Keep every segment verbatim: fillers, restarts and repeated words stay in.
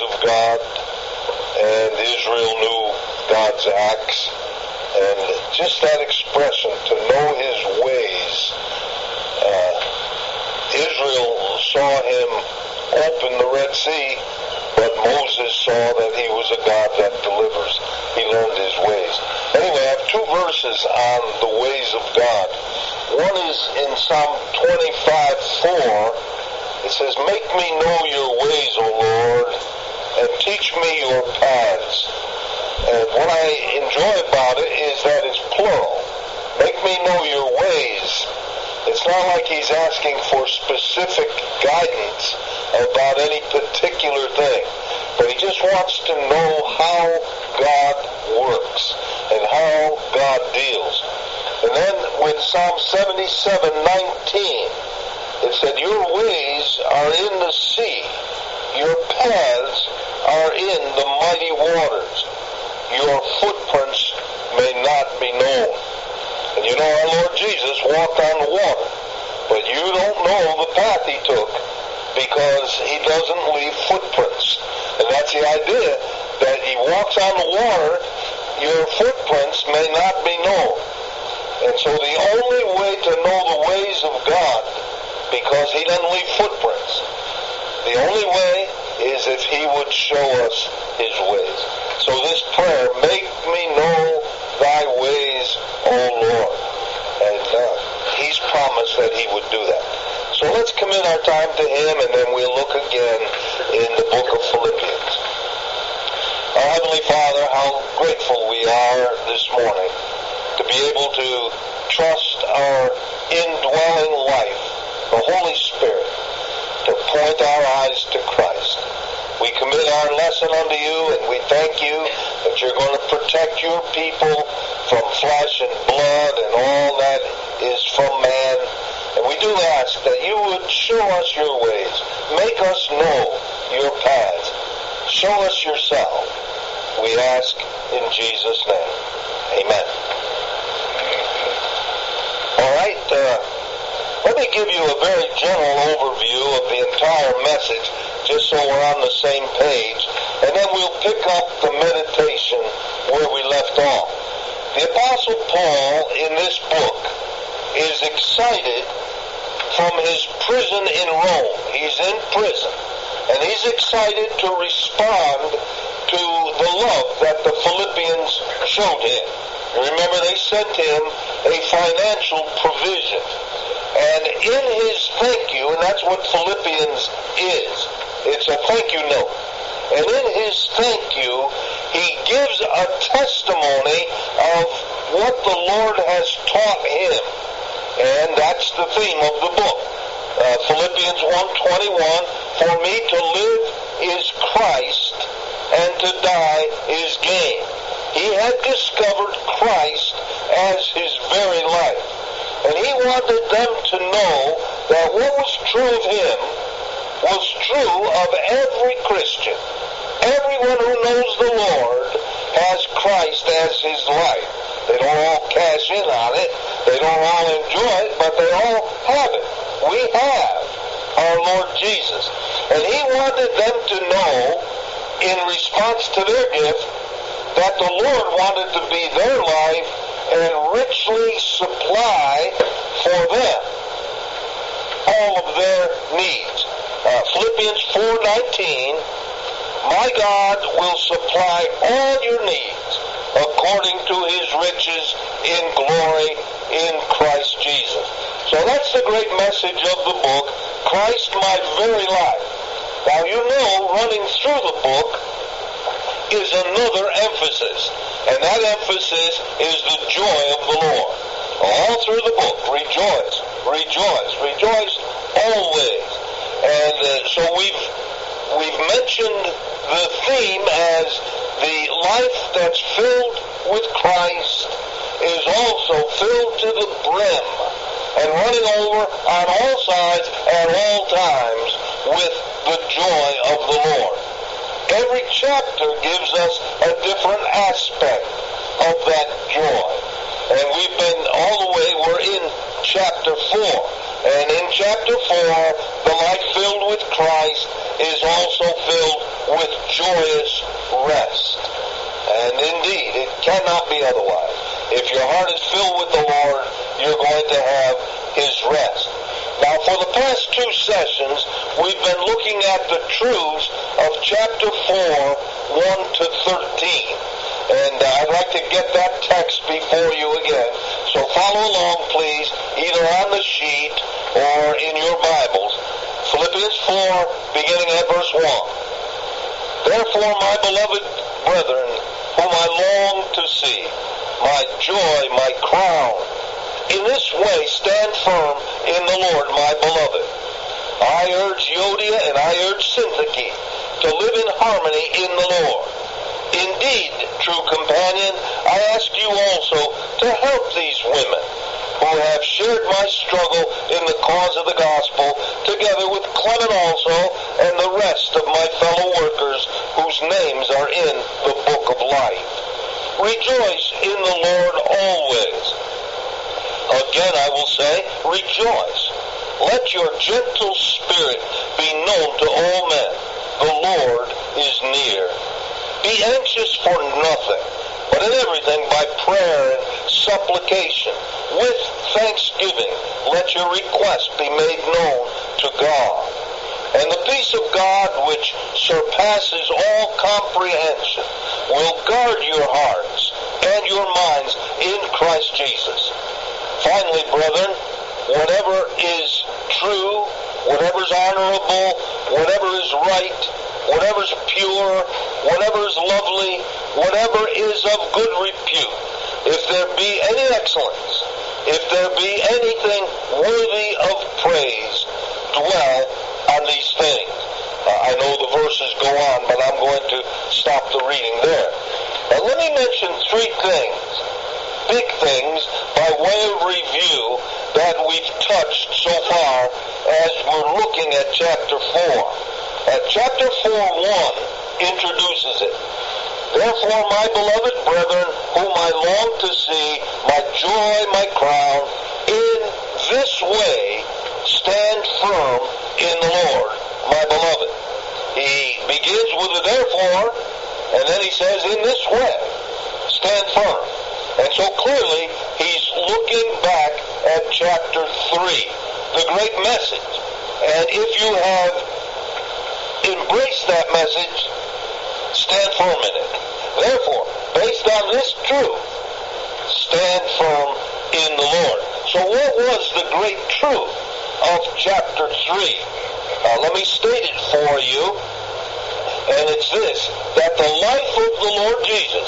of God, and Israel knew God's acts. And just that expression, to know his ways. Uh, Israel saw him open the Red Sea, but Moses saw that he was a God that delivers. He learned his ways. Anyway, I have two verses on the ways of God. One is in Psalm twenty-five four. It says, "Make me know your ways, O Lord, and teach me your paths." And what I enjoy about it is that it's plural. Make me know your ways. It's not like he's asking for specific guidance about any particular thing, but he just wants to know how God works and how God deals. And then with Psalm seventy-seven nineteen, it said, "Your ways are in the sea, your paths are in the mighty waters. Your footprints may not be known." And you know, our Lord Jesus walked on the water, but you don't know the path he took because he doesn't leave footprints. And that's the idea, that he walks on the water, your footprints may not be known. And so the only way to know the ways of God, because he doesn't leave footprints, the only way is if he would show us his ways. So this prayer, make me know thy ways, O Lord. And uh, he's promised that he would do that. So let's commit our time to him, and then we'll look again in the book of Philippians. Our Heavenly Father, how grateful we are this morning to be able to trust our indwelling life, the Holy Spirit, to point our eyes to Christ. We commit our lesson unto you, and we thank you that you're going to protect your people from flesh and blood and all that is from man. And we do ask that you would show us your ways. Make us know your paths. Show us yourself. We ask in Jesus' name. Amen. All right. Uh, let me give you a very general overview of the entire message, just so we're on the same page, and then we'll pick up the meditation where we left off. The Apostle Paul in this book is excited from his prison in Rome. He's in prison, and he's excited to respond to the love that the Philippians showed him. Remember, they sent him a financial provision. And in his thank you, and that's what Philippians is, it's a thank you note. And in his thank you, he gives a testimony of what the Lord has taught him. And that's the theme of the book. Uh, Philippians one twenty-one, "For me to live is Christ, and to die is gain." He had discovered Christ as his very life. And he wanted them to know that what was true of him was true of every Christian. Everyone who knows the Lord has Christ as his life. They don't all cash in on it. They don't all enjoy it, but they all have it. We have our Lord Jesus. And he wanted them to know, in response to their gift, that the Lord wanted to be their life and richly supply for them all of their needs. Uh, Philippians four nineteen, "My God will supply all your needs according to his riches in glory in Christ Jesus." So that's the great message of the book, Christ my very life. Now you know, running through the book is another emphasis, and that emphasis is the joy of the Lord. All through the book, rejoice, rejoice, rejoice always. And uh, so we've we've mentioned the theme as the life that's filled with Christ is also filled to the brim and running over on all sides at all times with the joy of the Lord. Every chapter gives us a different aspect of that joy. And we've been all the way, we're in chapter four. And in chapter four, the life filled with Christ is also filled with joyous rest. And indeed, it cannot be otherwise. If your heart is filled with the Lord, you're going to have His rest. Now, for the past two sessions, we've been looking at the truths of chapter four, one to thirteen. And uh, I'd like to get that text before you again. So follow along, please, either on the sheet or in your Bibles. Philippians four, beginning at verse one. Therefore, my beloved brethren, whom I long to see, my joy, my crown, in this way stand firm in the Lord, my beloved. I urge Euodia and I urge Syntyche to live in harmony in the Lord. Indeed, true companion, I ask you also to help these women who have shared my struggle in the cause of the gospel, together with Clement also and the rest of my fellow workers whose names are in the book of life. Rejoice in the Lord always. Again, I will say, rejoice. Let your gentle spirit be known to all men. The Lord is near. Be anxious for nothing, but in everything by prayer and supplication, with thanksgiving, let your requests be made known to God. And the peace of God, which surpasses all comprehension, will guard your hearts and your minds in Christ Jesus. Finally, brethren, whatever is true, whatever is honorable, whatever is right, whatever is pure, whatever is lovely, whatever is of good repute, if there be any excellence, if there be anything worthy of praise, dwell on these things. Uh, I know the verses go on, but I'm going to stop the reading there. Now let me mention three things, big things, by way of review that we've touched so far as we're looking at chapter four. Uh, chapter four, one introduces it. Therefore, my beloved brethren, whom I long to see, my joy, my crown, in this way stand firm in the Lord, my beloved. He begins with a therefore, and then he says, in this way, stand firm. And so clearly, he's looking back at chapter three, the great message. And if you have embraced that message, stand firm in it. Therefore, based on this truth, stand firm in the Lord. So what was the great truth of chapter three? Now, let me state it for you. And it's this, that the life of the Lord Jesus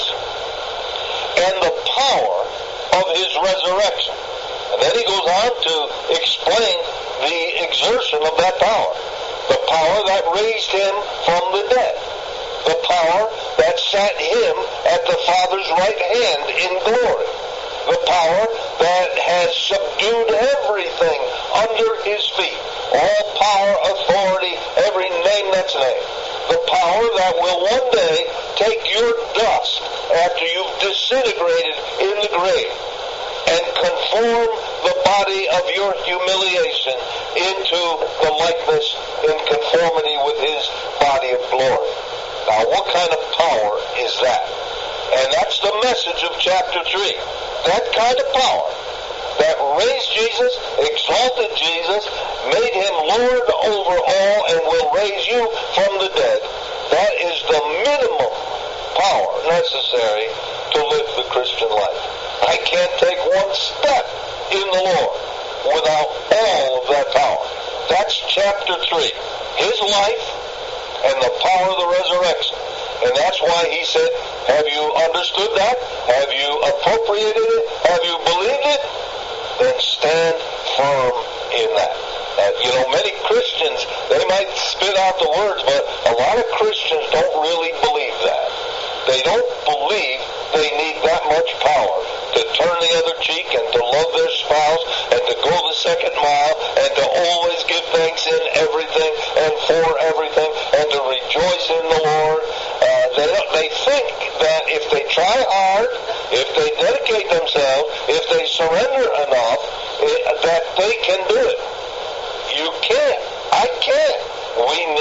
and the power of his resurrection. And then he goes on to explain the exertion of that power. The power that raised him from the dead. The power that sat him at the Father's right hand in glory. The power that has subdued everything under his feet. All power, authority, every name that's named. The power that will one day take your dust after you've disintegrated in the grave and conform the body of your humiliation into the likeness in conformity with his body of glory. Now, what kind of power is that? And that's the message of chapter three. That kind of power that raised Jesus, exalted Jesus, made him Lord over all, and will raise you from the dead. That is the minimum power necessary to live the Christian life. I can't take one step in the Lord without all of that power. That's chapter three. His life and the power of the resurrection. And that's why he said, have you understood that? Have you appropriated it? Have you believed it? Then stand firm in that. Uh, you know, many Christians, they might spit out the words, but a lot of Christians don't really believe that. They don't believe they need that much power to turn the other cheek and to love their spouse and to go the second mile and to always give thanks in everything and for everything and to rejoice in the Lord. Uh, they, don't, they think that if they try hard, if they dedicate themselves, if they surrender enough, it, that they can do it. You can't. I can't. We need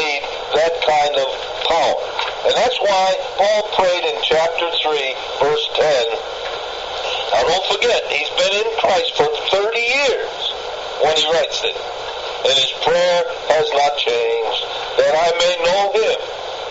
that kind of power. And that's why Paul prayed in chapter three, verse ten. Now don't forget, he's been in Christ for thirty years when he writes it. And his prayer has not changed, that I may know him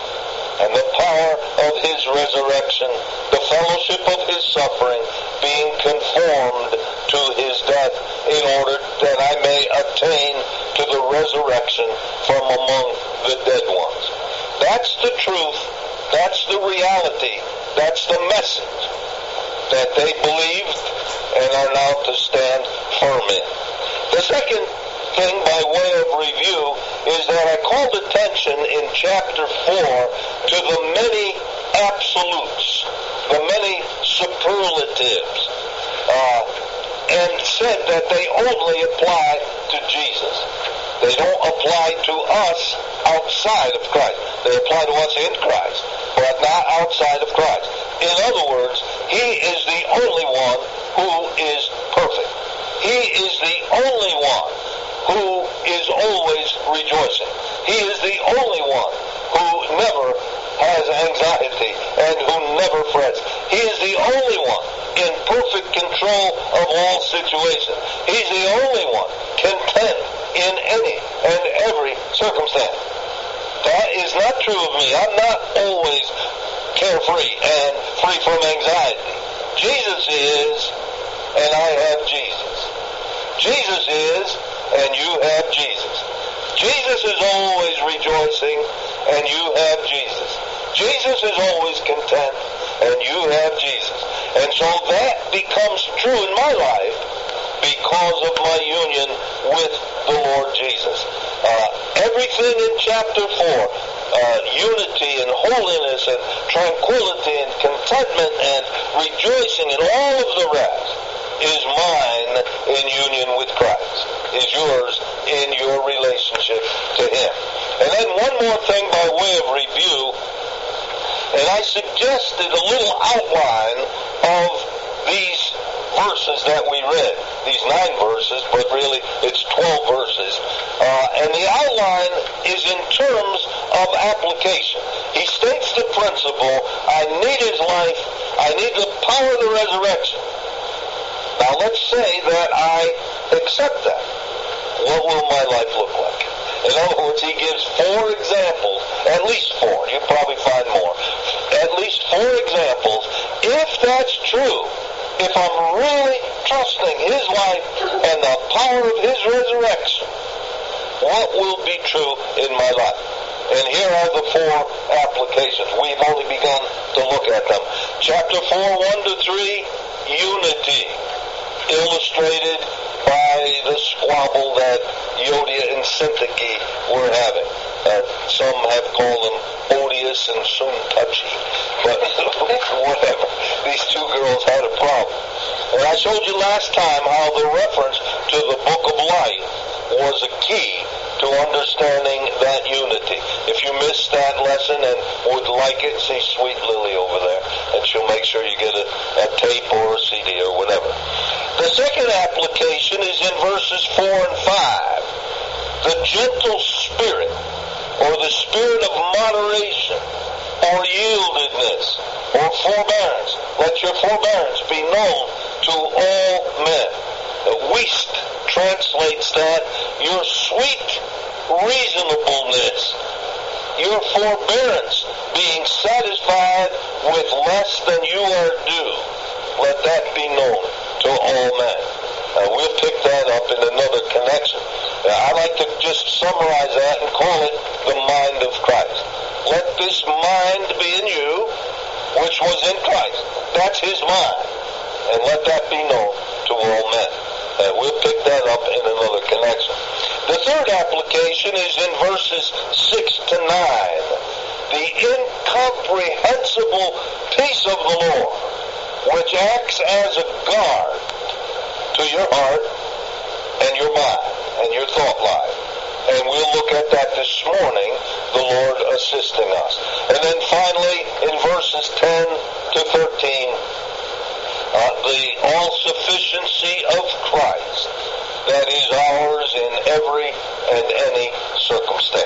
and the power of his resurrection, the fellowship of his suffering, being conformed to his death, in order that I may attain to the resurrection from among the dead ones. That's the truth. That's the reality. That's the message that they believed and are now to stand firm in. The second thing by way of review is that I called attention in chapter four to the many absolutes, the many superlatives, uh, and said that they only apply to Jesus. They don't apply to us outside of Christ. They apply to us in Christ, but not outside of Christ. In other words, he is the only one who is perfect. He is the only one who is always rejoicing. He is the only one who never has anxiety and who never frets. He is the only one in perfect control of all situations. He's the only one content in any and every circumstance. That is not true of me. I'm not always carefree and free from anxiety. Jesus is, and I have Jesus. Jesus is, and you have Jesus. Jesus is always rejoicing, and you have Jesus. Jesus is always content, and you have Jesus. And so that becomes true in my life because of my union with the Lord Jesus. Uh, everything in chapter four, uh, unity and holiness and tranquility and contentment and rejoicing and all of the rest is mine in union with Christ, is yours in your relationship to him. And then one more thing by way of review, and I suggested a little outline of these verses that we read, these nine verses, but really it's twelve verses. Uh, and the outline is in terms of application. He states the principle, I need his life, I need the power of the resurrection. Now let's say that I accept that. What will my life look like? In other words, he gives four examples, at least four, you probably find more, at least four examples. If that's true, if I'm really trusting his life and the power of his resurrection, what will be true in my life? And here are the four applications. We've only begun to look at them. Chapter four, one to three, unity, illustrated by the squabble that Euodia and Syntyche were having. Uh, some have called them odious and soon touchy, but whatever. These two girls had a problem. And I showed you last time how the reference to the Book of Life was a key to understanding that unity. If you missed that lesson and would like it, see Sweet Lily over there, and she'll make sure you get a, a tape or a C D or whatever. The second application is in verses four and five. The gentle spirit, or the spirit of moderation, or yieldedness, or forbearance. Let your forbearance be known to all men. Wuest translates that, your sweet reasonableness, your forbearance, being satisfied with less than you are due. Let that be known to all men. Uh, we'll pick that up in another connection. Uh, I like to just summarize that and call it the mind of Christ. Let this mind be in you, which was in Christ. That's his mind. And let that be known to all men. Uh, we'll pick that up in another connection. The third application is in verses six to nine. The incomprehensible peace of the Lord, which acts as a guard to your heart and your mind and your thought life. And we'll look at that this morning, the Lord assisting us. And then finally, in verses ten to thirteen, uh, the all-sufficiency of Christ that is ours in every and any circumstance.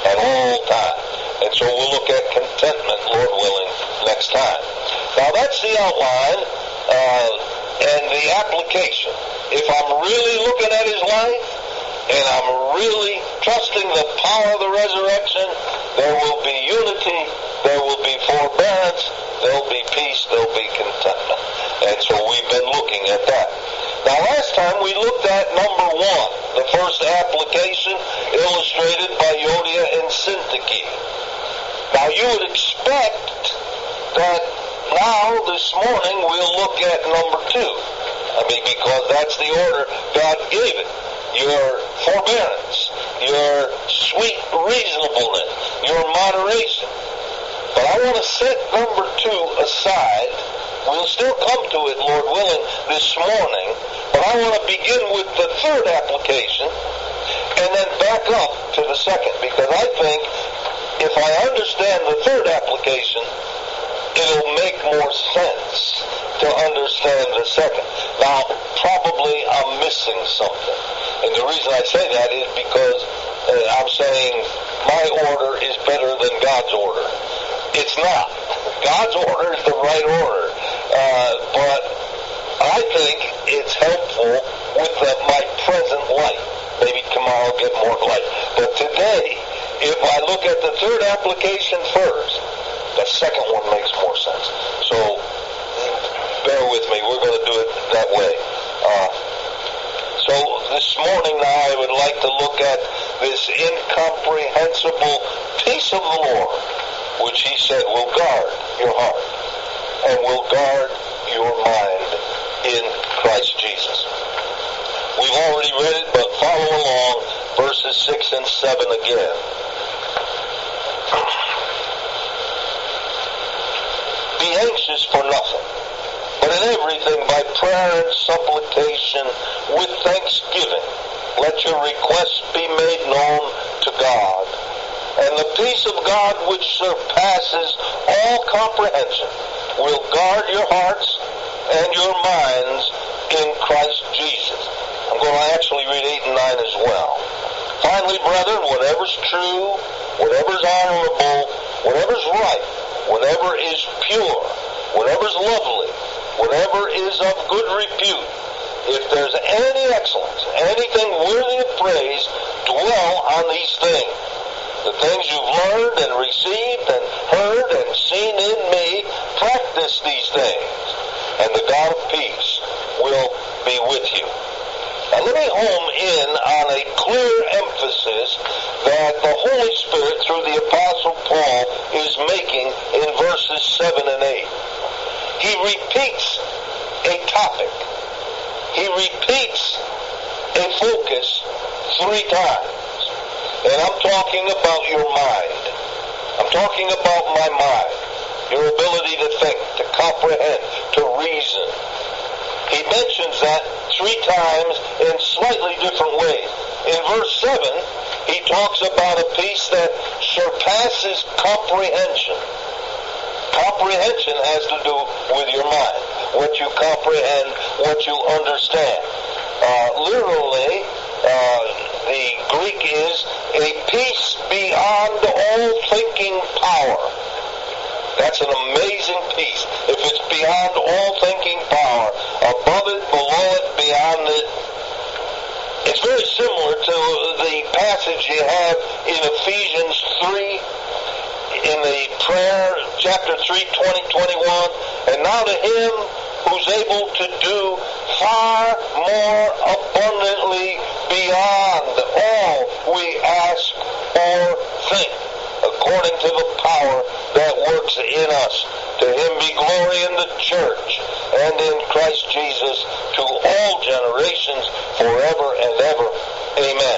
at all times. And so we'll look at contentment, Lord willing, next time. Now that's the outline uh, and the application. If I'm really looking at his life and I'm really trusting the power of the resurrection, there will be unity, there will be forbearance, there will be peace, there will be contentment. And so we've been looking at that. Now last time we looked at number one, the first application illustrated by Yodia and Syntyche. Now you would expect that now this morning we'll look at number two. I mean, because that's the order God gave it. Your forbearance, your sweet reasonableness, your moderation. But I want to set number two aside. We'll still come to it, Lord willing, this morning. But I want to begin with the third application and then back up to the second. Because I think if I understand the third application, it'll make more sense to understand the second. Now, probably I'm missing something. And the reason I say that is because uh, I'm saying my order is better than God's order. It's not. God's order is the right order. Uh, but I think it's helpful with the, my present life. Maybe tomorrow I'll get more light. But today, if I look at the third application first, the second one makes more sense. So, bear with me. We're going to do it that way. Uh, so, this morning now I would like to look at this incomprehensible peace of the Lord, which he said will guard your heart and will guard your mind in Christ Jesus. We've already read it, but follow along verses six and seven again. Be anxious for nothing, but in everything by prayer and supplication with thanksgiving, let your requests be made known to God. And the peace of God, which surpasses all comprehension, will guard your hearts and your minds in Christ Jesus. I'm going to actually read eight and nine as well. Finally, brethren, whatever's true, whatever's honorable, whatever's right, whatever is pure, whatever's lovely, whatever is of good repute, if there's any excellence, anything worthy of praise, dwell on these things. The things you've learned and received and heard and seen in me, practice these things, and the God of peace will be with you. Now let me home in on a clear emphasis that the Holy Spirit, through the Apostle Paul, is making in verses seven and eight. He repeats a topic. He repeats a focus three times. And I'm talking about your mind. I'm talking about my mind. Your ability to think, to comprehend, to reason. He mentions that three times in slightly different ways. In verse seven, he talks about a peace that surpasses comprehension. Comprehension has to do with your mind. What you comprehend, what you understand. Uh, literally, uh, the Greek is a peace beyond all thinking power. That's an amazing peace. If it's beyond all thinking power, above it, below it, beyond it, it's very similar to the passage you have in Ephesians three, in the prayer, chapter three, twenty, twenty-one, and now to him who's able to do far more abundantly beyond all we ask or think, according to the power that works in us. To him be glory in the church and in Christ Jesus to all generations forever and ever. Amen.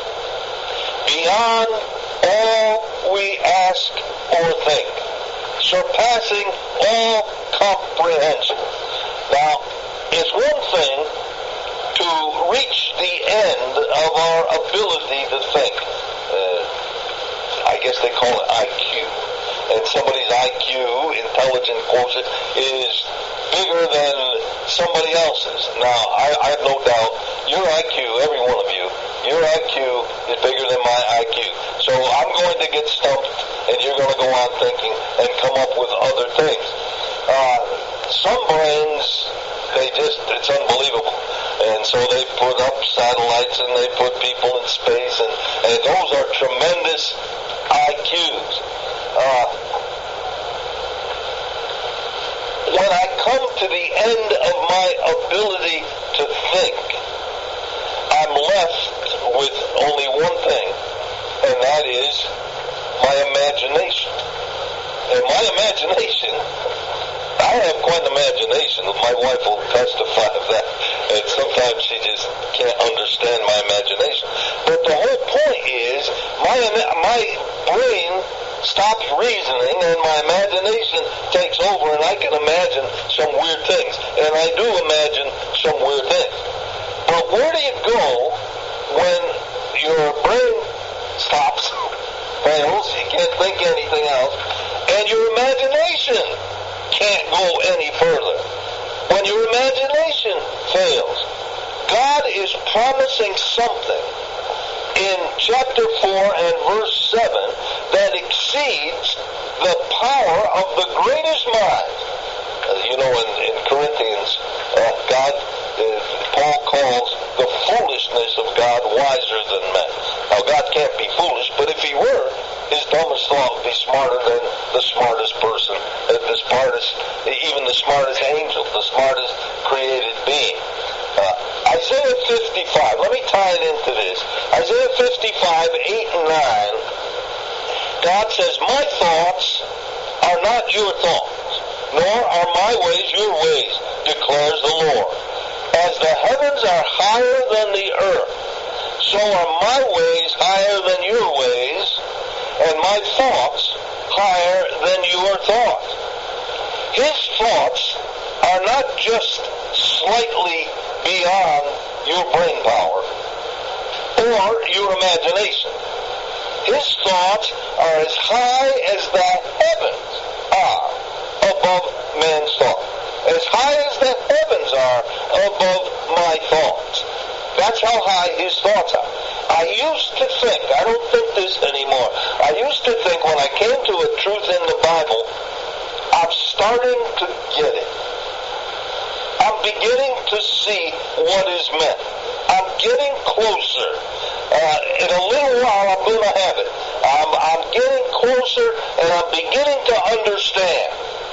Beyond all we ask or think, surpassing all comprehension. Now, it's one thing to reach the end of our ability to think. Uh, I guess they call it I Q. And somebody's I Q, intelligent quotient, is bigger than somebody else's. Now, I, I have no doubt your I Q, every one of you, Your I Q is bigger than my I Q. So I'm going to get stumped, and you're going to go on thinking and come up with other things. Uh, some brains, they just, it's unbelievable. And so they put up satellites and they put people in space, and, and those are tremendous I Qs. Uh, when I come to the end of my ability to think, I'm left with only one thing, and that is my imagination. And my imagination, I have quite an imagination. My wife will testify of that. And sometimes she just can't understand my imagination. But the whole point is, my my brain stops reasoning and my imagination takes over, and I can imagine some weird things. And I do imagine some weird things. But where do you go when your brain stops, fails, you can't think anything else, and your imagination can't go any further? When your imagination fails, God is promising something in chapter four and verse seven that exceeds the power of the greatest mind. Uh, you know, in, in Corinthians, uh, God, uh, Paul calls the foolishness of God wiser than men. Now, God can't be foolish, but if he were, his dumbest thought would be smarter than the smartest person, uh, the smartest, even the smartest angel, the smartest created being. Uh, Isaiah fifty-five, let me tie it into this. Isaiah fifty-five, eight and nine, God says, my thoughts are not your thoughts, nor are my ways your ways, declares the Lord. As the heavens are higher than the earth, so are my ways higher than your ways, and my thoughts higher than your thoughts. His thoughts are not just slightly beyond your brain power or your imagination. His thoughts are as high as the heavens are above man's thoughts. As high as the heavens are above my thoughts. That's how high his thoughts are. I used to think, I don't think this anymore, I used to think when I came to a truth in the Bible, I'm starting to get it. I'm beginning to see what is meant. I'm getting closer. Uh, in a little while, I'm going to have it. I'm, I'm getting closer, and I'm beginning to understand.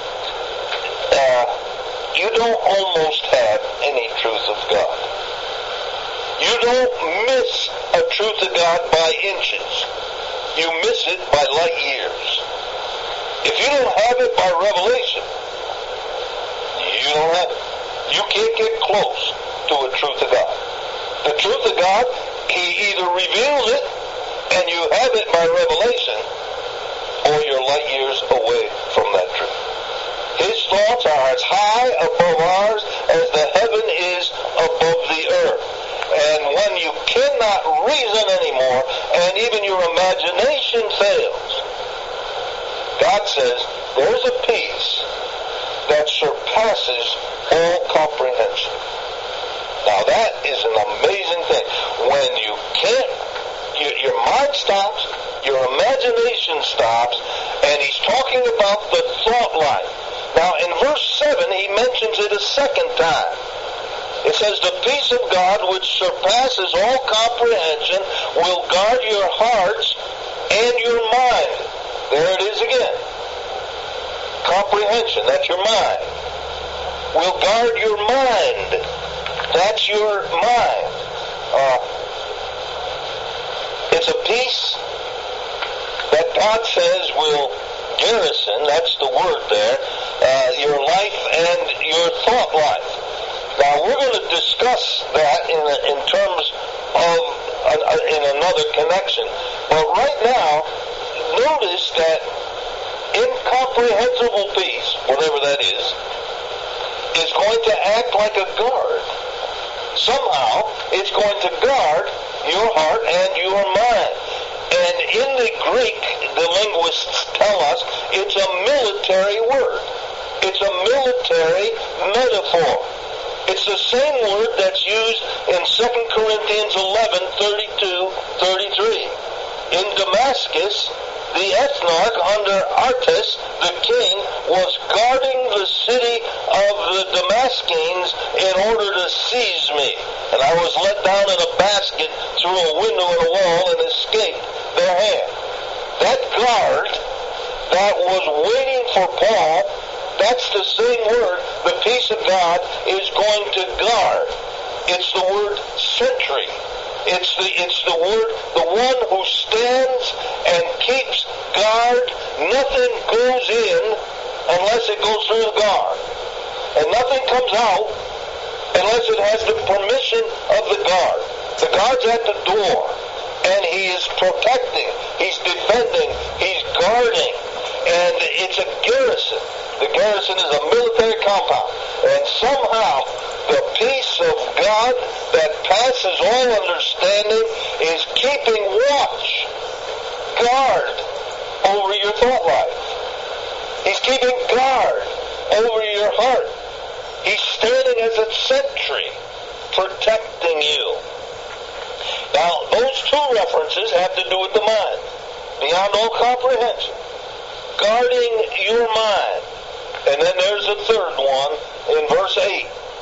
Uh, you don't almost have any truth of God. You don't miss a truth of God by inches. You miss it by light years. If you don't have it by revelation, you don't have it. You can't get close to a truth of God. The truth of God, he either reveals it and you have it by revelation, or you're light years away from that truth. His thoughts are as high above ours as the heaven is above the earth. And when you cannot reason anymore, and even your imagination fails, God says, there's a peace that surpasses all comprehension. Now that is an amazing thing. When you can't, you, your mind stops, your imagination stops, and he's talking about the thought life. Now in verse seven, he mentions it a second time. It says, the peace of God which surpasses all comprehension will guard your hearts and your mind. There it is again. Comprehension, that's your mind. Will guard your mind. That's your mind. Uh, it's a peace that God says will garrison, that's the word there, uh, your life and your thought life. Now, we're going to discuss that in, in terms of uh, in another connection. But right now, notice that incomprehensible peace, whatever that is, is going to act like a guard. Somehow, it's going to guard your heart and your mind. And in the Greek, the linguists tell us, it's a military word. It's a military metaphor. It's the same word that's used in Second Corinthians eleven, thirty-two, thirty-three. In Damascus, the ethnarch under Artas, the king, was guarding the city of the Damascenes in order to seize me. And I was let down in a basket through a window in a wall and escaped their hand. That guard that was waiting for Paul, that's the same word the peace of God is going to guard. It's the word sentry. It's the it's the word, the one who stands and keeps guard. Nothing goes in unless it goes through the guard. And nothing comes out unless it has the permission of the guard. The guard's at the door, and he is protecting, he's defending, he's guarding. And it's a garrison. The garrison is a military compound. And somehow the peace of God that passes all understanding is keeping watch, guard over your thought life. He's keeping guard over your heart. He's standing as a sentry, protecting you. Now, those two references have to do with the mind. Beyond all comprehension. Guarding your mind. And then there's a third one in verse eight.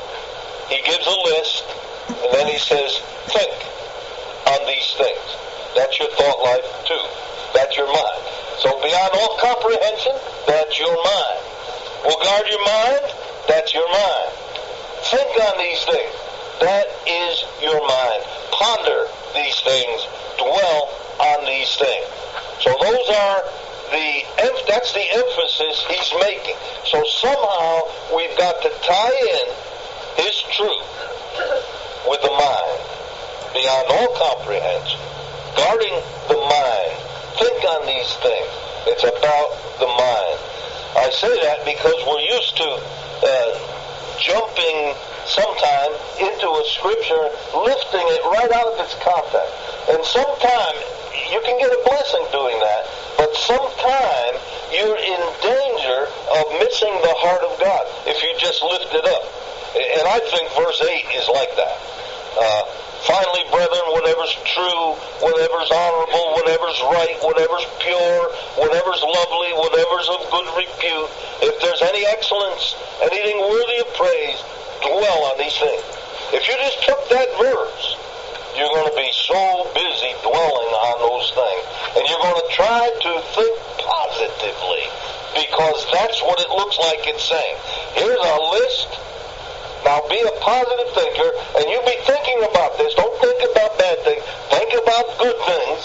He gives a list, and then he says, think on these things. That's your thought life too. That's your mind. So beyond all comprehension, that's your mind. Well, guard your mind, that's your mind. Think on these things. That is your mind. Ponder these things. Dwell on these things. So those are the, that's the emphasis he's making. So somehow we've got to tie in his truth with the mind, beyond all comprehension, guarding the mind. Think on these things. It's about the mind. I say that because we're used to uh, jumping sometime into a scripture, lifting it right out of its context. And sometimes you can get a blessing doing that, but sometimes you're in danger of missing the heart of God if you just lift it up. And I think verse eight is like that. Uh, Finally, brethren, whatever's true, whatever's honorable, whatever's right, whatever's pure, whatever's lovely, whatever's of good repute, if there's any excellence, anything worthy of praise, dwell on these things. If you just took that verse, you're going to be so busy dwelling on those things. And you're going to try to think positively, because that's what it looks like it's saying. Here's a list. Now be a positive thinker, and you be thinking about this. Don't think about bad things. Think about good things.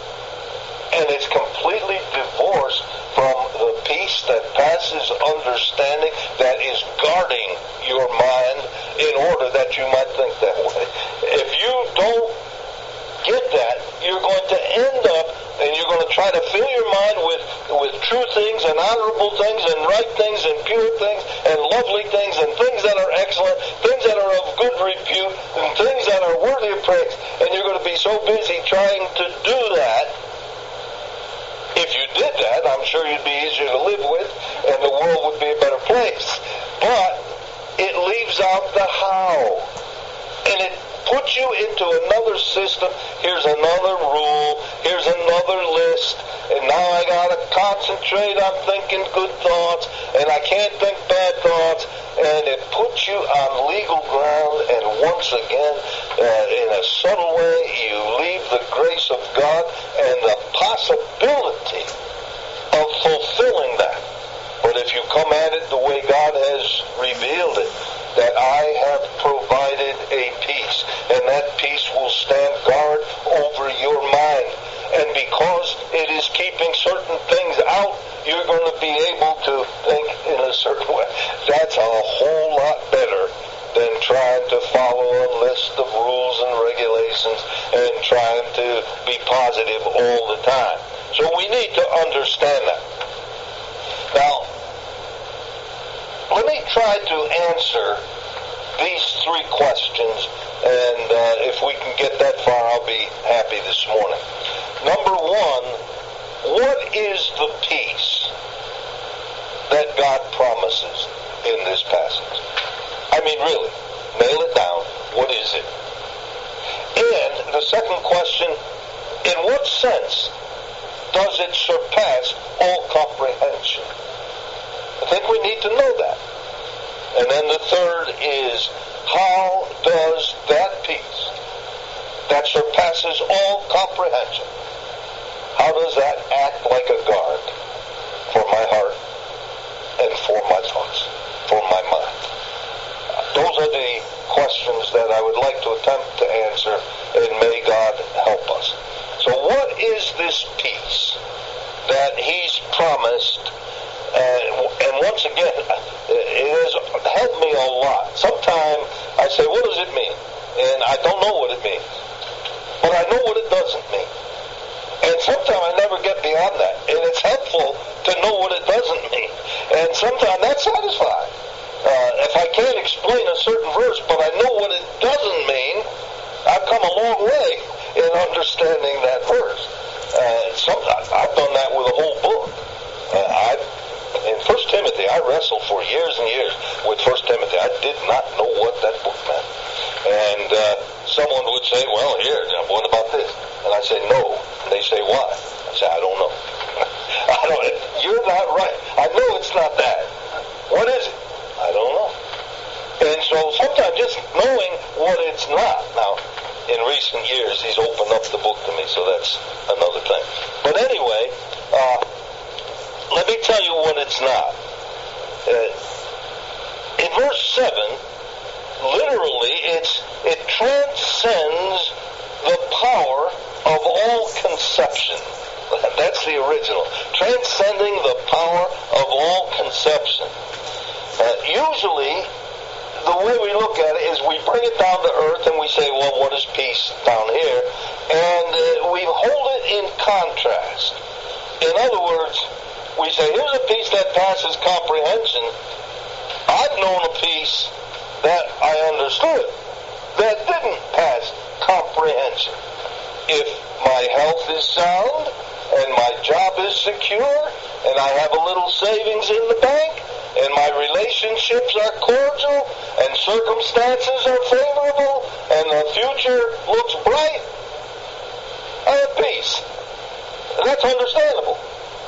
And it's completely divorced from the peace that passes understanding that is guarding your mind in order that you might think that way. If you don't get that, you're going to end up, and you're going to try to fill your mind with, with true things and honorable things and right things and pure things and lovely things and things that are excellent, things that are of good repute, and things that are worthy of praise. And you're going to be so busy trying to do that. If you did that, I'm sure you'd be easier to live with, and the world would be a better place. But it leaves out the how. And it puts you into another system. Here's another rule. Here's another list. And now I got to concentrate on thinking good thoughts, and I can't think bad thoughts. And it puts you on legal ground, and once again, uh, in a subtle way, you leave the grace of God and the possibility of fulfilling that. But if you come at it the way God has revealed it, that I have provided a peace, and that peace will stand guard over your mind. And because it is keeping certain things out, you're going to be able to think in a certain way. That's a whole lot better than trying to follow a list of rules and regulations and trying to be positive all the time. So we need to understand that. Now, let me try to answer these three questions, and uh, if we can get that far, I'll be happy this morning. Number one, what is the peace that God promises in this passage? I mean, really, Nail it down. What is it? And the second question, in what sense does it surpass all comprehension? I think we need to know that. And then the third is, how does that peace that surpasses all comprehension, how does that act like a guard for my heart and for my thoughts, for my mind? Those are the questions that I would like to attempt to answer, and may God help us. So what is this peace that he's promised? Uh, and once again, it has helped me a lot. Sometimes I say, what does it mean? And I don't know what it means. But I know what it doesn't mean. And sometimes I never get beyond that. And it's helpful to know what it doesn't mean. And sometimes that's satisfying. Uh, if I can't explain a certain verse, but I know what it doesn't mean, I've come a long way in understanding that verse. Uh, sometimes I've done that with a whole book. Uh, I've In First Timothy, I wrestled for years and years with First Timothy. I did not know what that book meant. And uh, someone would say, well, here, what about this? And I say, no. And they say, why? I say, I don't know. I don't. You're not right. I know it's not that. What is it? I don't know. And so sometimes just knowing what it's not. Now, in recent years, he's opened up the book to me, so that's another thing. But anyway, uh, let me tell you what it's not. Uh, in verse seven, literally, it's it transcends the power of all conception. That's the original. Transcending the power of all conception. Uh, usually, the way we look at it is we bring it down to earth and we say, well, what is peace down here? And uh, we hold it in contrast. In other words, we say, here's a peace that passes comprehension. I've known a peace that I understood that didn't pass comprehension. If my health is sound and my job is secure and I have a little savings in the bank and my relationships are cordial and circumstances are favorable and the future looks bright, I have peace. That's understandable.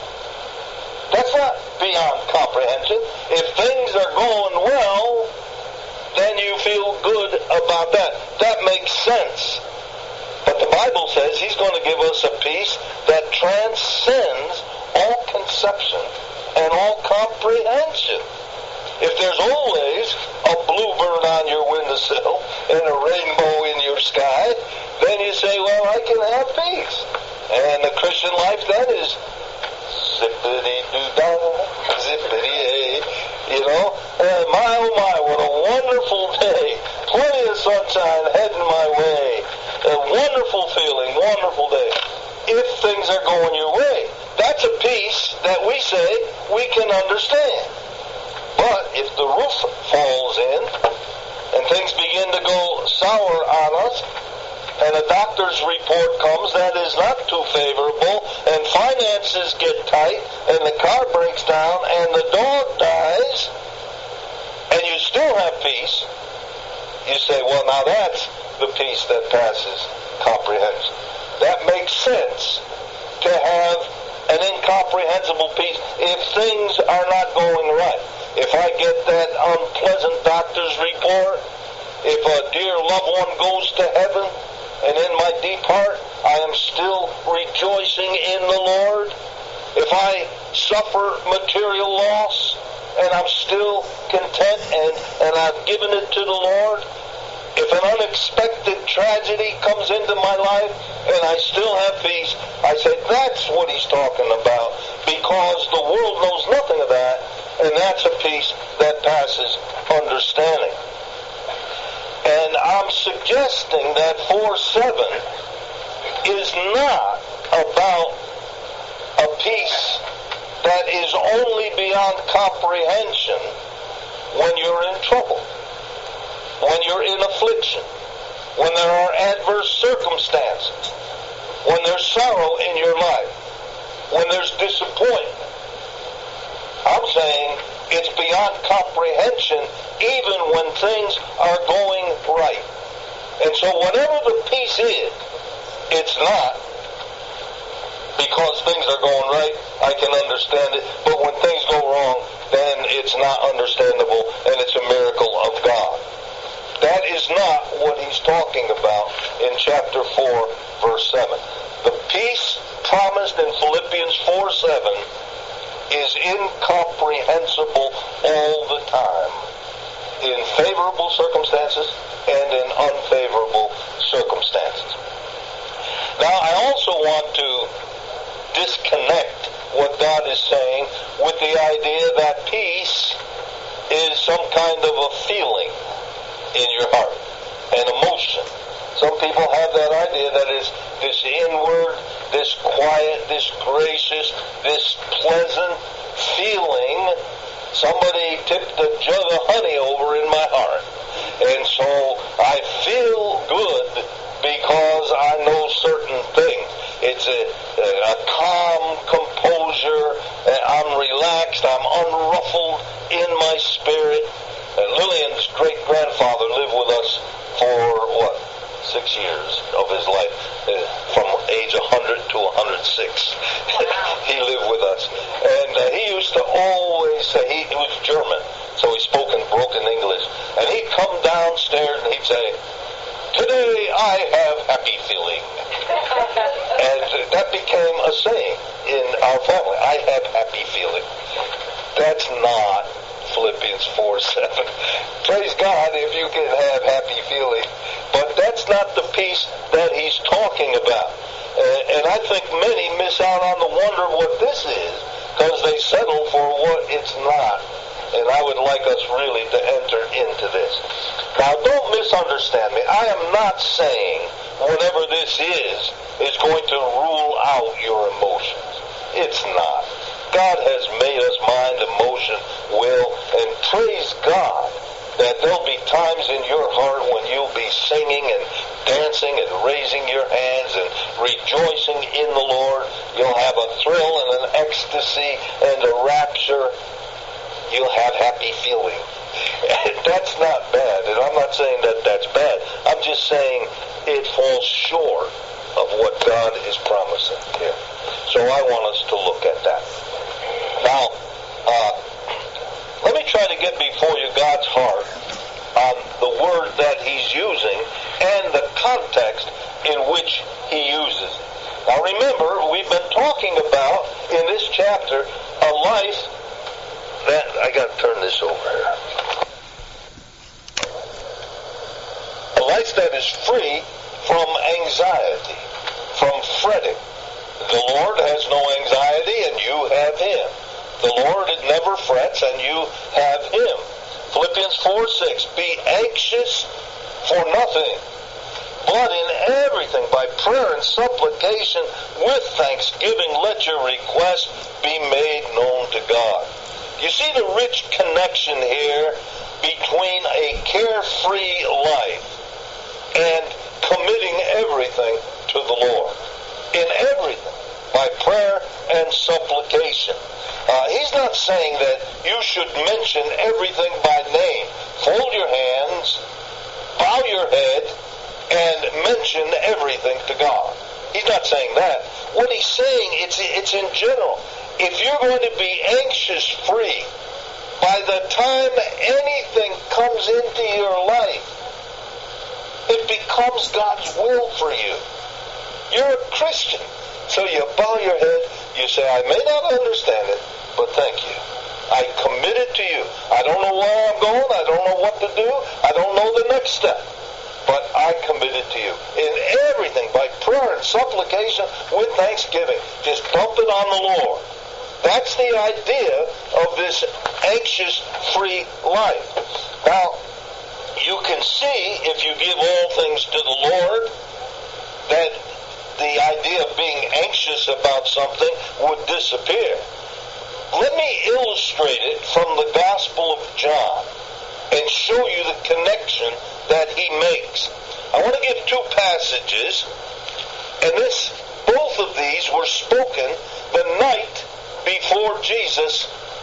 That's not beyond comprehension. If things are going well, then you feel good about that. That makes sense. But the Bible says he's going to give us a peace that transcends all conception and all comprehension. If there's always a bluebird on your windowsill and a rainbow in your sky, then you say, well, I can have peace. And the Christian life then is zippity-doo-dah, zippity-ay. You know, uh, my oh my, what a wonderful day. Plenty of sunshine heading my way. A wonderful feeling, wonderful day. If things are going your way, that's a peace that we say we can understand. But if the roof falls in and things begin to go sour on us, and a doctor's report comes that is not too favorable, and finances get tight, and the car breaks down, and the dog dies, and you still have peace, you say, well, now that's the peace that passes comprehension. That makes sense to have an incomprehensible peace if things are not going right. If I get that unpleasant doctor's report, if a dear loved one goes to heaven, and in my deep heart, I am still rejoicing in the Lord. If I suffer material loss, and I'm still content, and, and I've given it to the Lord. If an unexpected tragedy comes into my life, and I still have peace, I say, that's what he's talking about, because the world knows nothing of that, and that's a peace that passes understanding. And I'm suggesting that four seven is not about a peace that is only beyond comprehension when you're in trouble, when you're in affliction, when there are adverse circumstances, when there's sorrow in your life, when there's disappointment. I'm saying It's beyond comprehension even when things are going right. And so whatever the peace is, it's not because things are going right, I can understand it. But when things go wrong, then it's not understandable, and it's a miracle of God. That is not what he's talking about in chapter four, verse seven. The peace promised in Philippians four seven is incomprehensible all the time, in favorable circumstances and in unfavorable circumstances. Now, I also want to disconnect what God is saying with the idea that peace is some kind of a feeling in your heart, an emotion. Some people have that idea that is this inward, this quiet, this gracious, this pleasant feeling. Somebody tipped a jug of honey over in my heart. And so I feel good because I know certain things. It's a, a calm composure. I'm relaxed. I'm unruffled in my spirit. Uh, Lillian's great-grandfather lived with us for, what, six years of his life, uh, from age one hundred to one hundred six. He lived with us. And uh, he used to always say, he, he was German, so he spoke in broken English. And he'd come downstairs and he'd say, "Today I have happy feeling." And that became a saying in our family. I have happy feeling. That's not Philippians four seven. Praise God if you can have happy feeling. But that's not the peace that he's talking about. Uh, and I think many miss out on the wonder of what this is because they settle for what it's not. And I would like us really to enter into this. Now, don't misunderstand me. I am not saying whatever this is is going to rule out your emotions. It's not. God has made us mind, emotion, will, and praise God that there'll be times in your heart when you'll be singing and dancing and raising your hands and rejoicing in the Lord. You'll have a thrill and an ecstasy and a rapture. You'll have happy feeling. That's not bad, and I'm not saying that that's bad. I'm just saying it falls short of what God is promising here. So I want us to look at that. Now, uh, let me try to get before you God's heart on the word that he's using and the context in which he uses it. Now remember, we've been talking about, in this chapter, a life that, I got to turn this over here, a life that is free from anxiety, from fretting. The Lord has no anxiety and you have him. The Lord never frets and you have him. Philippians four six, be anxious for nothing, but in everything by prayer and supplication with thanksgiving let your requests be made known to God. You see the rich connection here between a carefree life and committing everything to the Lord. In everything, by prayer and supplication. Uh, he's not saying that you should mention everything by name. Fold your hands, bow your head, and mention everything to God. He's not saying that. What he's saying, it's, it's in general. If you're going to be anxious-free, by the time anything comes into your life, it becomes God's will for you. You're a Christian. So you bow your head, you say, I may not understand it, but thank you. I commit it to you. I don't know where I'm going. I don't know what to do. I don't know the next step. But I commit it to you. In everything, by prayer and supplication with thanksgiving. Just dump it on the Lord. That's the idea of this anxious-free life. Now, you can see, if you give all things to the Lord, that the idea of being anxious about something would disappear. Let me illustrate it from the Gospel of John and show you the connection that he makes. I want to give two passages, and this, both of these were spoken the night before Jesus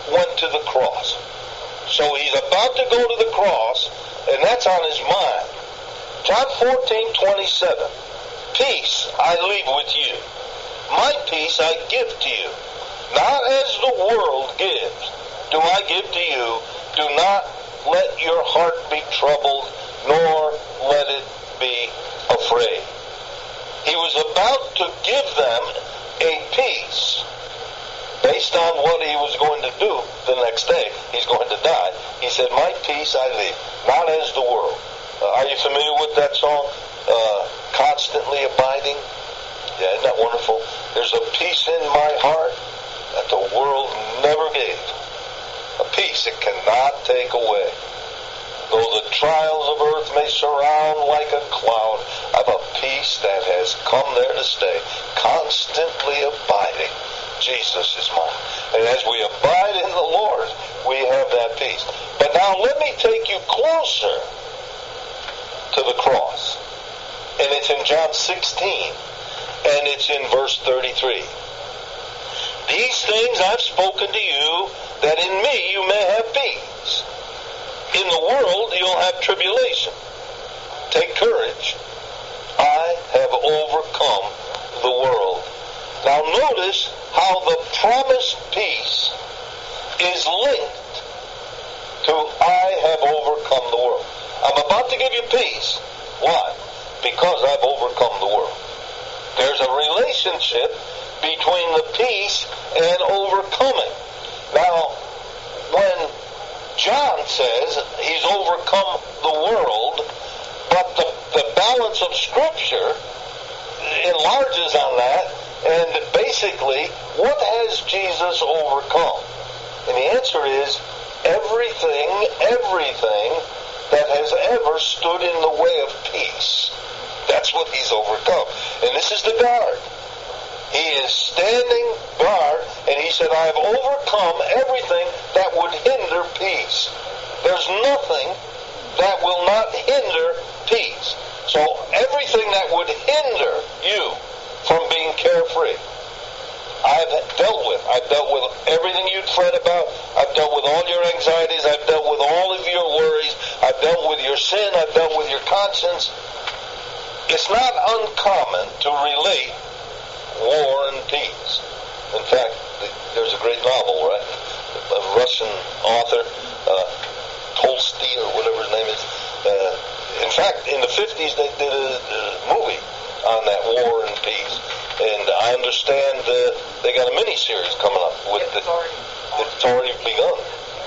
went to the cross. So he's about to go to the cross, and that's on his mind. John fourteen twenty-seven. Peace I leave with you. My peace I give to you. Not as the world gives, do I give to you. Do not let your heart be troubled, nor let it be afraid. He was about to give them a peace based on what he was going to do the next day. He's going to die. He said, my peace I leave, not as the world. Uh, are you familiar with that song? Uh, constantly abiding? Yeah, isn't that wonderful? There's a peace in my heart that the world never gave. A peace it cannot take away. Though the trials of earth may surround like a cloud, I've a peace that has come there to stay, constantly abiding. Jesus is mine. And as we abide in the Lord, we have that peace. But now let me take you closer to the cross. And it's in John sixteen, and it's in verse thirty-three. These things I've spoken to you, that in me you may have peace. In the world you'll have tribulation. Take courage. I have overcome the world. Now notice how the promised peace is linked to I have overcome the world. I'm about to give you peace. Why? Because I've overcome the world. There's a relationship between the peace and overcoming. Now, when John says he's overcome the world, but the, the balance of Scripture enlarges on that, and basically, what has Jesus overcome? And the answer is everything, everything that has ever stood in the way of peace. That's what he's overcome. And this is the guard. He is standing guard, and he said, I have overcome everything that would hinder peace. There's nothing that will not hinder peace. So everything that would hinder you from being carefree, I've dealt with. I've dealt with everything you'd fret about. I've dealt with all your anxieties. I've dealt with all of your worries. I've dealt with your sin. I've dealt with your conscience. It's not uncommon to relate war and peace. In fact, there's a great novel, right? A Russian author, uh, Tolstoy or whatever his name is. Uh, in fact, in the fifties, they did a, a movie on that war and peace. And I understand uh, they got a mini-series coming up with the, it's already begun.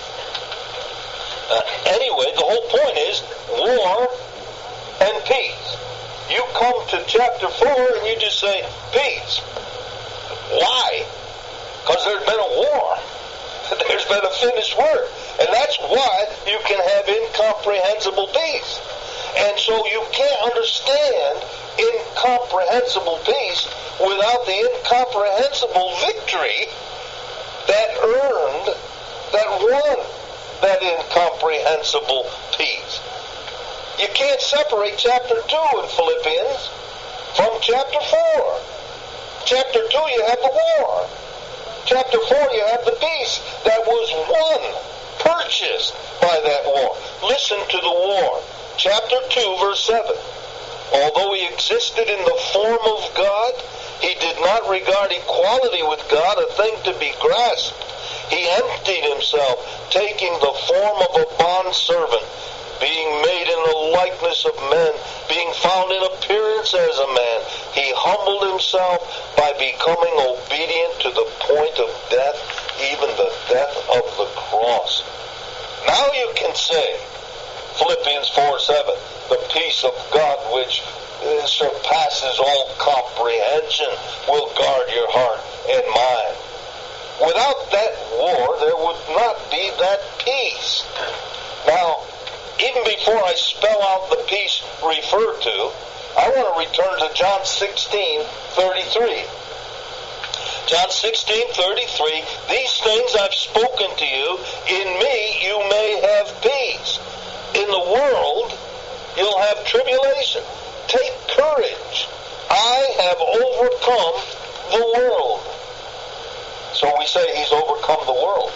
Uh, anyway, the whole point is war and peace. You come to chapter four and you just say, peace. Why? Because there's been a war. There's been a finished work. And that's why you can have incomprehensible peace. And so you can't understand incomprehensible peace without the incomprehensible victory that earned, that won that incomprehensible peace. You can't separate chapter two in Philippians from chapter four. Chapter two, you have the war. Chapter four, you have the peace that was won, purchased by that war. Listen to the war. Chapter two, verse seven. Although he existed in the form of God, he did not regard equality with God a thing to be grasped. He emptied himself, taking the form of a bondservant, being made in the likeness of men, being found in appearance as a man. He humbled himself by becoming obedient to the point of death, even the death of the cross. Now you can say, Philippians four seven, the peace of God which surpasses all comprehension will guard your heart and mind. Without that war, there would not be that peace. Now, even before I spell out the peace referred to, I want to return to John sixteen thirty-three. John sixteen thirty-three, these things I've spoken to you, in me you may have peace. In the world, you'll have tribulation. Take courage. I have overcome the world. So we say he's overcome the world. But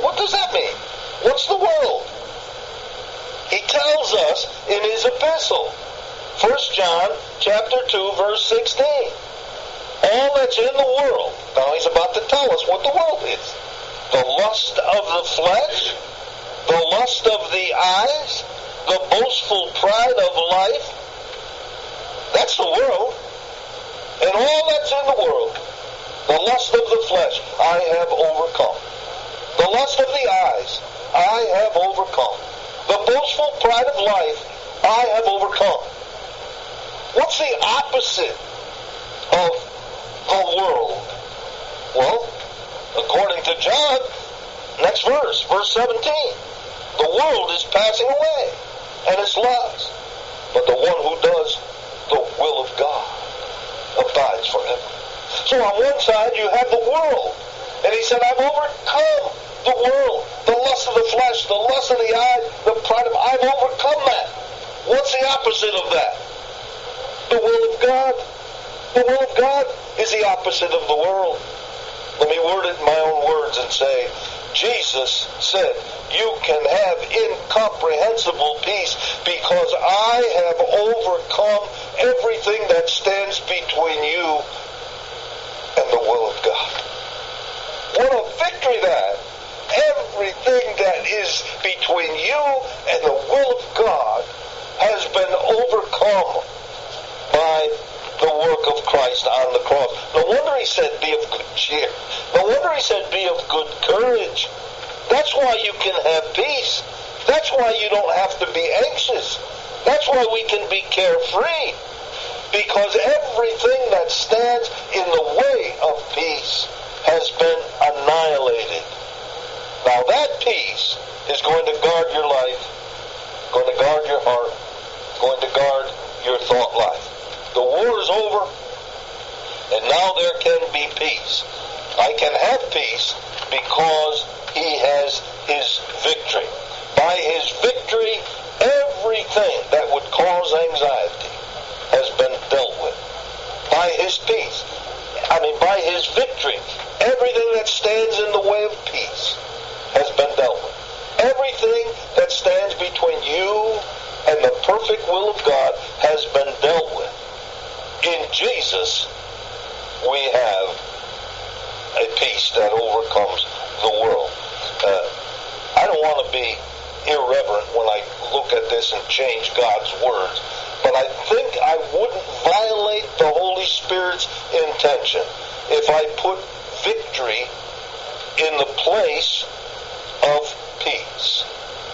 What does that mean? What's the world? He tells us in his epistle, First John chapter two, verse sixteen. All that's in the world. Now he's about to tell us what the world is. The lust of the flesh, the lust of the eyes, the boastful pride of life. That's the world. And all that's in the world. The lust of the flesh, I have overcome. The lust of the eyes, I have overcome. The boastful pride of life, I have overcome. What's the opposite of the world? Well, according to John, next verse, verse seventeen, the world is passing away and its lusts, but the one who does the will of God abides forever. So on one side you have the world, and he said, I've overcome the world, the lust of the flesh, the lust of the eye, the pride of, I've overcome that. What's the opposite of that? The will of God. The will of God is the opposite of the world. Let me word it in my own words and say, Jesus said, you can have incomprehensible peace because I have overcome everything that stands between you and the will of God. What a victory that! Everything that is between you and the will of God has been overcome by the work of Christ on the cross. No wonder he said, be of good cheer. No wonder he said, be of good courage. That's why you can have peace. That's why you don't have to be anxious. That's why we can be carefree. Because everything that stands in the way of peace has been annihilated. Now that peace is going to guard your life, going to guard your heart, going to guard your thought life. The war is over, and now there can be peace. I can have peace because he has his victory. By his victory, everything that would cause anxiety has been dealt with. By his peace, I mean by his victory, everything that stands in the way of peace has been dealt with. Everything that stands between you and the perfect will of God has been dealt with. In Jesus, we have a peace that overcomes the world. Uh, I don't want to be irreverent when I look at this and change God's words, but I think I wouldn't violate the Holy Spirit's intention if I put victory in the place of peace.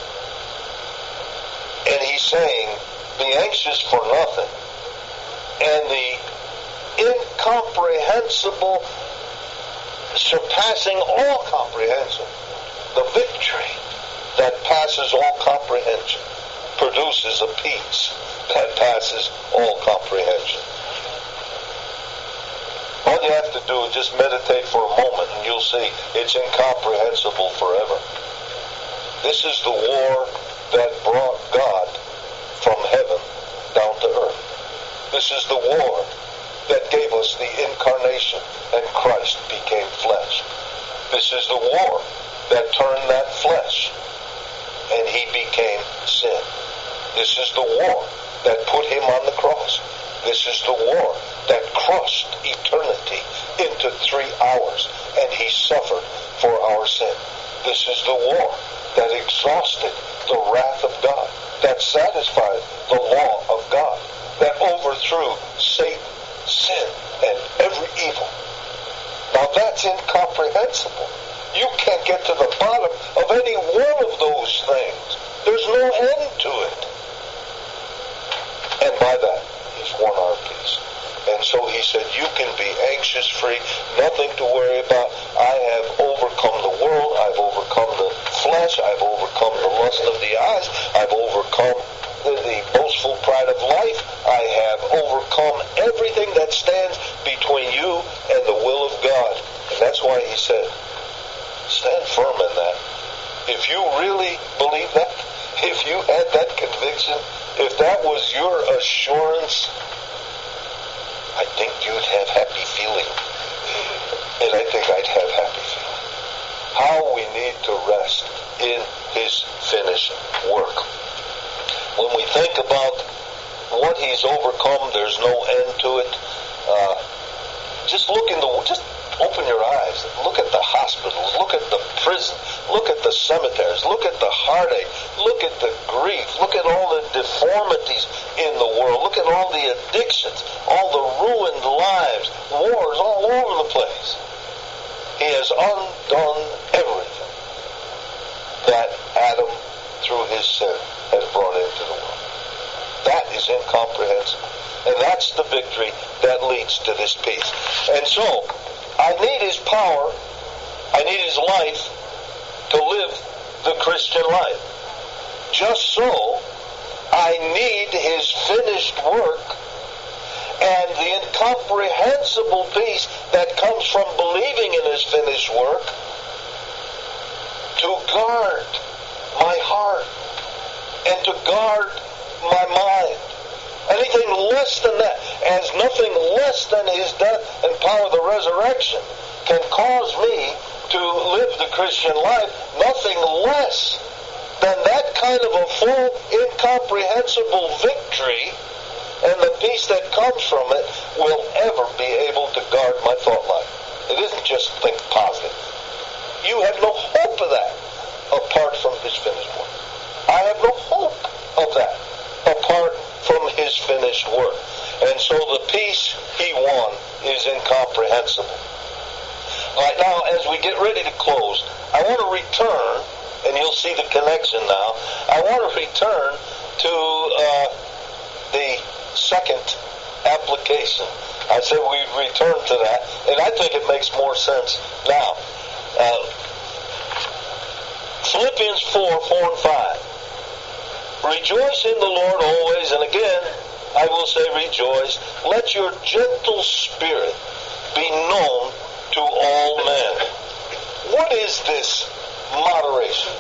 And he's saying, be anxious for nothing. And the incomprehensible, surpassing all comprehension, the victory that passes all comprehension, produces a peace that passes all comprehension. All you have to do is just meditate for a moment and you'll see it's incomprehensible forever. This is the war that brought God from heaven down to earth. This is the war that gave us the incarnation and Christ became flesh. This is the war that turned that flesh and he became sin. This is the war that put him on the cross. This is the war that crushed eternity into three hours and he suffered for our sin. This is the war that exhausted the wrath of God, that satisfied the law of God, that overthrew Satan, sin, and every evil. Now that's incomprehensible. You can't get to the bottom of any one of those things. There's no end to it. And by that, he's won our peace. And so he said, you can be anxious free, nothing to worry about. I have overcome the world. I've overcome the flesh. I've overcome the lust of the eyes. I've overcome the, the boastful pride of life. I have overcome everything that stands between you and the will of God. And that's why he said, stand firm in that. If you really believe that, if you had that conviction, if that was your assurance, I think you'd have happy feeling. And I think I'd have happy feeling. how we need to rest in his finished work. When we think about what he's overcome, there's no end to it. Uh, just look in the, just open your eyes. Look at the hospitals. Look at the prison. Look at the cemeteries. Look at the heartache. Look at the grief. Look at all the deformities in the world. Look at all the addictions, all the ruined lives, wars all over the place. He has undone everything that Adam, through his sin, has brought into the world. That is incomprehensible. And that's the victory that leads to this peace. And so, I need his power, I need his life to live the Christian life. Just so, I need his finished work and the incomprehensible peace that comes from believing in his finished work to guard my heart and to guard my mind. Anything less than that, as nothing less than his death and power of the resurrection can cause me to live the Christian life, nothing less than that kind of a full, incomprehensible victory and the peace that comes from it will ever be able to guard my thought life. It isn't just think positive. You have no hope of that apart from his finished work. I have no hope of that apart from his finished work. And so the peace he won is incomprehensible. All right, now as we get ready to close, I want to return, and you'll see the connection now, I want to return to uh, the second application. I said we'd return to that, and I think it makes more sense now. Uh, Philippians four, four and five. Rejoice in the Lord always, and again, I will say rejoice. Let your gentle spirit be known to all men. What is this moderation?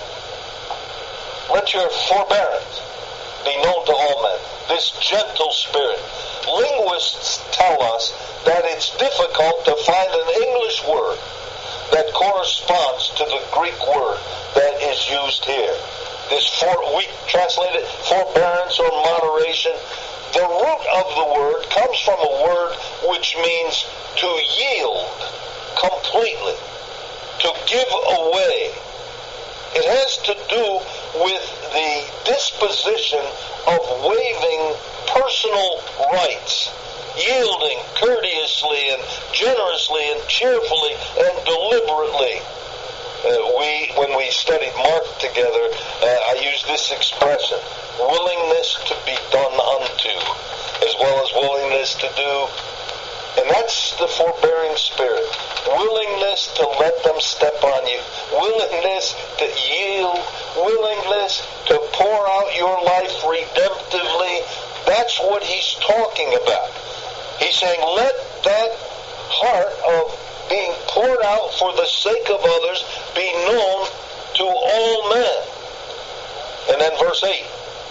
Let your forbearance be known to all men. This gentle spirit. Linguists tell us that it's difficult to find an English word that corresponds to the Greek word that is used here. This for, we translate it forbearance or moderation. The root of the word comes from a word which means to yield completely, to give away. It has to do with the disposition of waiving personal rights, yielding courteously and generously and cheerfully and deliberately. Uh, we, when we studied Mark together, uh, I used this expression, willingness to be done unto, as well as willingness to do. And that's the forbearing spirit. Willingness to let them step on you. Willingness to yield. Willingness to pour out your life redemptively. That's what he's talking about. He's saying, let that heart of being poured out for the sake of others be known to all men. And then verse eight.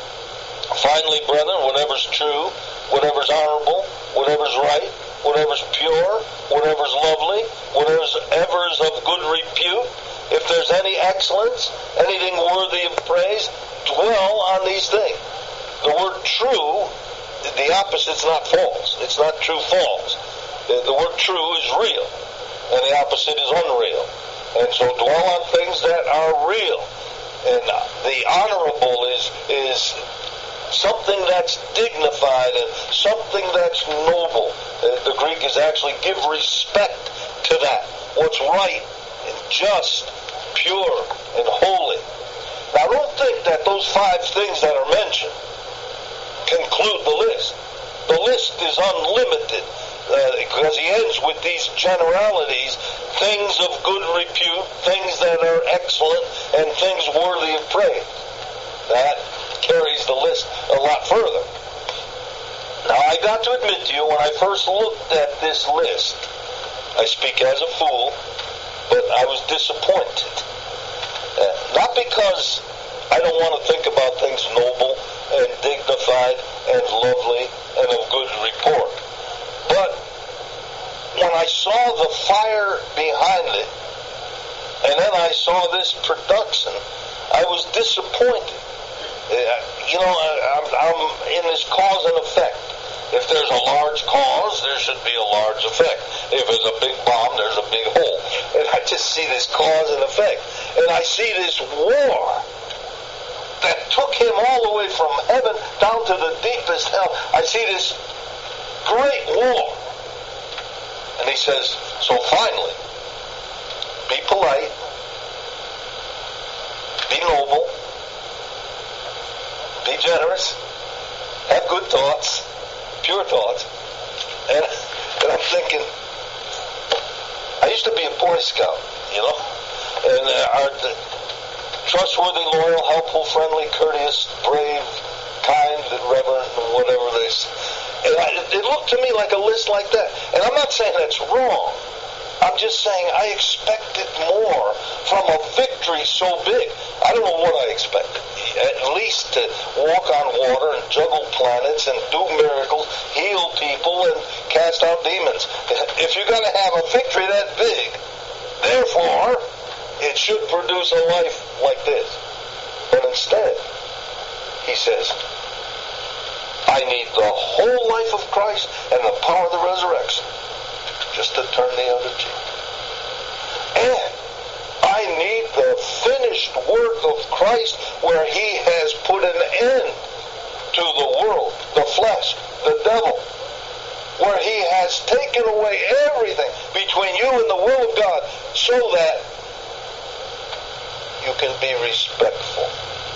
Finally, brethren, whatever's true, whatever's honorable, whatever's right, whatever's pure, whatever's lovely, whatever's ever is of good repute, if there's any excellence, anything worthy of praise, dwell on these things. The word true, the opposite's not false. It's not true false. The, the word true is real, and the opposite is unreal. And so dwell on things that are real. And the honorable is is something that's dignified and something that's noble. The Greek is actually give respect to that. What's right and just, pure and holy. Now don't think that those five things that are mentioned conclude the list. The list is unlimited uh, because he ends with these generalities, things of good repute, things that are excellent, and things worthy of praise. That carries the list a lot further. Now, I got to admit to you, when I first looked at this list, I speak as a fool, but I was disappointed. Uh, not because I don't want to think about things noble and dignified and lovely and of good report, but when I saw the fire behind it, And then I saw this production. I was disappointed. Uh, you know, I, I'm, I'm in this cause and effect. If there's a large cause, there should be a large effect. If there's a big bomb, there's a big hole. And I just see this cause and effect. And I see this war that took him all the way from heaven down to the deepest hell. I see this great war. And he says, so finally, be polite, be noble, be generous, have good thoughts, pure thoughts. And, and I'm thinking, I used to be a Boy Scout, you know, and uh, our, the, trustworthy, loyal, helpful, friendly, courteous, brave, kind, and reverent, and whatever they say. And I, it looked to me like a list like that. And I'm not saying that's wrong. I'm just saying I expected more from a victory so big. I don't know what I expected. At least to walk on water and juggle planets and do miracles, heal people, and cast out demons. If you're going to have a victory that big, therefore, it should produce a life like this. But instead, he says, I need the whole life of Christ and the power of the resurrection just to turn the other cheek. And I need the finished work of Christ where he has put an end to the world, the flesh, the devil, where he has taken away everything between you and the will of God so that you can be respectful.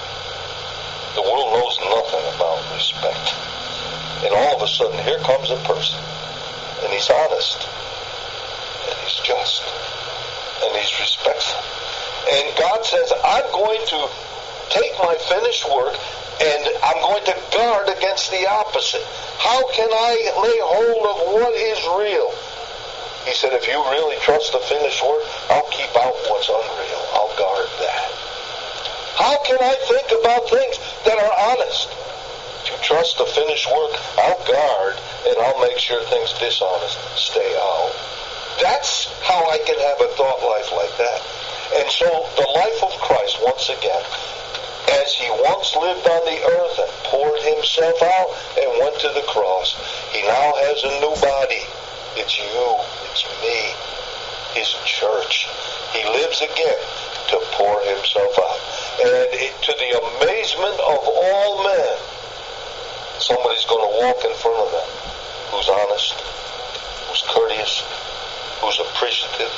The world knows nothing about respect. And all of a sudden, here comes a person, and he's honest, and he's just, and he's respectful. And God says, I'm going to take my finished work, and I'm going to guard against the opposite. How can I lay hold of what is real? He said, if you really trust the finished work, I'll keep out what's unreal. I'll guard that. How can I think about things that are honest? If you trust the finished work, I'll guard and I'll make sure things dishonest stay out. That's how I can have a thought life like that. And so the life of Christ, once again, as he once lived on the earth and poured himself out and went to the cross, he now has a new body. It's you, it's me, his church. He lives again to pour himself out. And it, to the amazement of all men, somebody's going to walk in front of them who's honest, who's courteous, who's appreciative,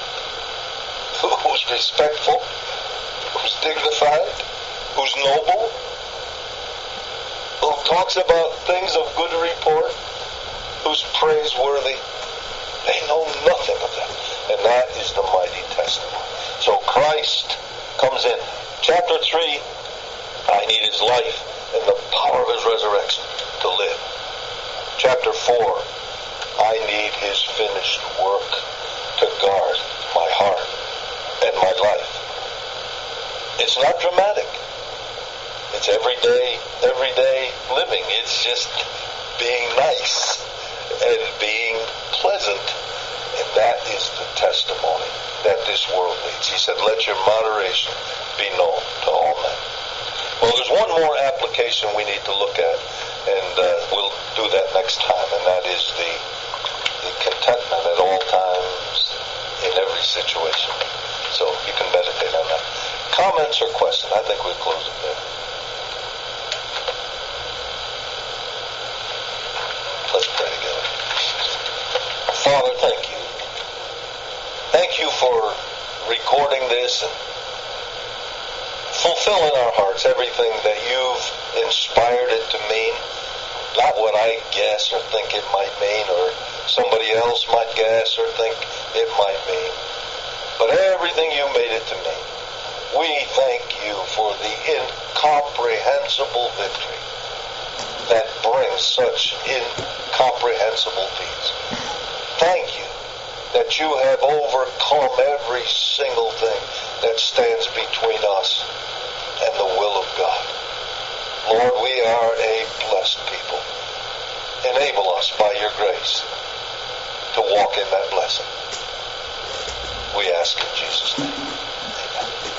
who's respectful, who's dignified, who's noble, who talks about things of good report, who's praiseworthy. They know nothing of that. And that is the mighty testimony. So Christ comes in. Chapter three, I need his life and the power of his resurrection to live. Chapter four, I need his finished work to guard my heart and my life. It's not dramatic. It's everyday, everyday living. It's just being nice and being pleasant. And that is the testimony that this world needs. He said, let your moderation be known to all men. Well, there's one more application we need to look at, and uh, we'll do that next time, and that is the, the contentment at all times in every situation. So you can meditate on that. Comments or questions? I think we'll close it there. Let's pray together. Father, thank you. Thank you for recording this and fulfill in our hearts everything that you've inspired it to mean. Not what I guess or think it might mean, or somebody else might guess or think it might mean, but everything you made it to mean. We thank you for the incomprehensible victory that brings such incomprehensible peace. Thank you that you have overcome every single thing that stands between us and the will of God. Lord, we are a blessed people. Enable us by your grace to walk in that blessing. We ask in Jesus' name.